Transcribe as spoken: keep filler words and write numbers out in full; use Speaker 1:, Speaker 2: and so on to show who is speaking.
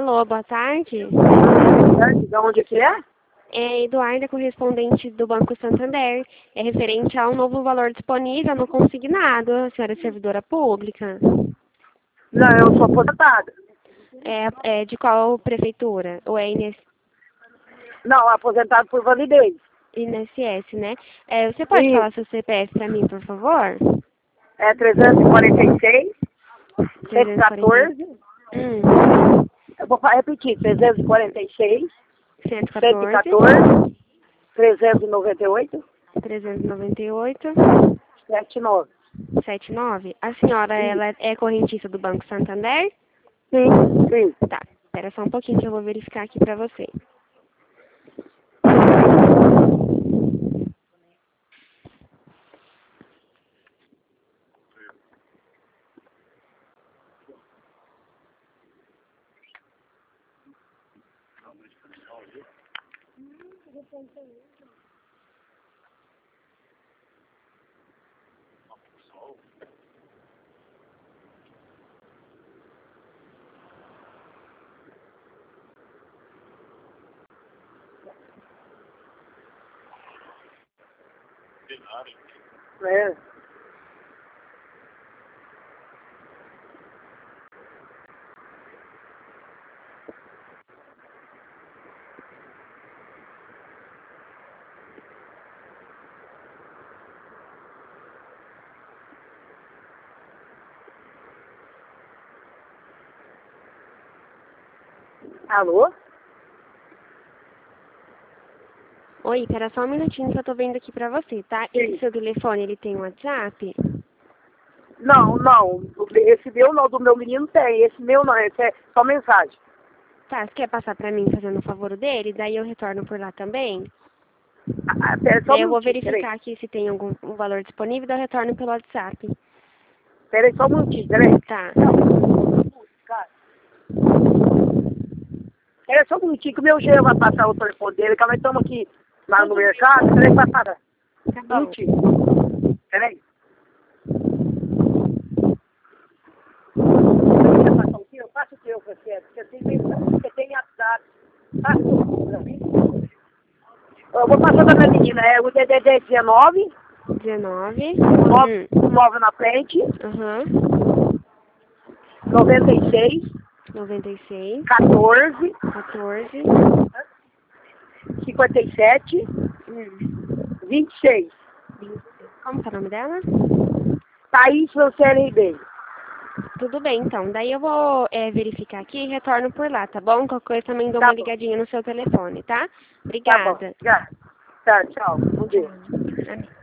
Speaker 1: Alô, boa tarde.
Speaker 2: De onde que é?
Speaker 1: É Eduarda, correspondente do Banco Santander. É referente a um novo valor disponível no consignado. A senhora é servidora pública?
Speaker 2: Não, eu sou aposentada.
Speaker 1: É, é de qual prefeitura? Ou é I
Speaker 2: Não, aposentado por validez.
Speaker 1: N S S, né? É, você pode
Speaker 2: E
Speaker 1: falar seu C P F para mim, por favor?
Speaker 2: é trezentos e quarenta e seis, cento e
Speaker 1: trezentos e quarenta.
Speaker 2: quatorze.
Speaker 1: Hum.
Speaker 2: Eu vou fa- repetir, trezentos e quarenta e seis,
Speaker 1: cento e
Speaker 2: cento e
Speaker 1: quatorze.
Speaker 2: quatorze, trezentos e noventa e oito,
Speaker 1: trezentos e noventa e oito.
Speaker 2: setenta e nove.
Speaker 1: setenta e nove. A senhora,
Speaker 2: Sim,
Speaker 1: ela é correntista do Banco Santander?
Speaker 2: sim, sim.
Speaker 1: Tá. Espera só um pouquinho que eu vou verificar aqui para você.
Speaker 2: É. Alô?
Speaker 1: Oi, espera só um minutinho que eu tô vendo aqui pra você, tá? Esse
Speaker 2: Sim.
Speaker 1: seu telefone, ele tem WhatsApp?
Speaker 2: Não, não. Esse meu não, do meu menino tem. Esse meu não, esse é só mensagem.
Speaker 1: Tá, você quer passar pra mim fazendo o favor dele? Daí eu retorno por lá também?
Speaker 2: Ah, ah, pera só um
Speaker 1: Daí eu vou
Speaker 2: minutinho, peraí.
Speaker 1: verificar aqui se tem algum um valor disponível, daí eu retorno pelo WhatsApp.
Speaker 2: Peraí só um minutinho, peraí.
Speaker 1: Tá.
Speaker 2: Cara, peraí só um minutinho que o meu genro vai passar o telefone dele, que nós estamos aqui lá no mercado. Peraí, vai parar.
Speaker 1: Tá
Speaker 2: Um
Speaker 1: bom.
Speaker 2: minutinho. Peraí. Você passa o teu? Passa o teu, você. Você tem, você tem WhatsApp. Passa o teu pra mim. Eu vou passar da minha menina. É o D D D dezenove,
Speaker 1: dezenove.
Speaker 2: nove,
Speaker 1: Hum.
Speaker 2: nove na frente,
Speaker 1: Aham.
Speaker 2: noventa e seis,
Speaker 1: noventa e seis.
Speaker 2: quatorze,
Speaker 1: quatorze.
Speaker 2: cinquenta e sete,
Speaker 1: Hum.
Speaker 2: vinte e seis.
Speaker 1: Como que é o nome dela?
Speaker 2: Thaís Franciele Ribeiro.
Speaker 1: Tudo bem, então. Daí eu vou é, verificar aqui e retorno por lá, tá bom? Qualquer coisa também dou uma
Speaker 2: Tá bom,
Speaker 1: ligadinha no seu telefone, tá?
Speaker 2: tá bom.
Speaker 1: Obrigada.
Speaker 2: Já. Tá, tchau. Bom dia.
Speaker 1: Tchau. Amém.